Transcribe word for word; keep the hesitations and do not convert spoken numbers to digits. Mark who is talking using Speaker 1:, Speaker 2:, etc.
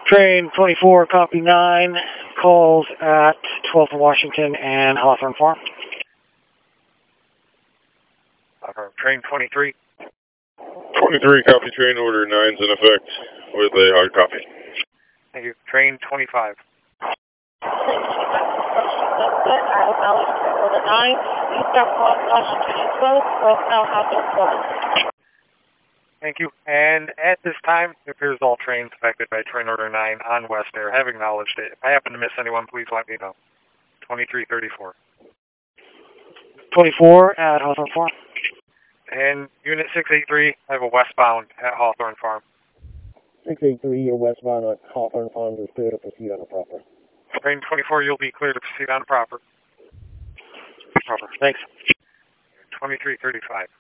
Speaker 1: Train twenty-four, copy nine, calls at twelfth and Washington and Hawthorne Farm.
Speaker 2: Uh, train twenty-three.
Speaker 3: twenty-three, copy train order, nine's in effect with a hard copy.
Speaker 2: Thank you. Train twenty-five.
Speaker 4: Order nine, eastbound Washington Road, will now have this one.
Speaker 2: Thank you. And at this time, it appears all trains affected by train order nine on West Air have acknowledged it. If I happen to miss anyone, please let me know. twenty-three thirty-four.
Speaker 1: twenty-four at Hawthorne Farm.
Speaker 2: And Unit six eighty-three, I have a westbound at Hawthorne Farm.
Speaker 5: six eighty-three, you're westbound at Hawthorne Farm is clear to proceed on a proper.
Speaker 2: Train twenty-four, you'll be clear to proceed on proper.
Speaker 1: Proper. Thanks.
Speaker 2: twenty-three thirty-five.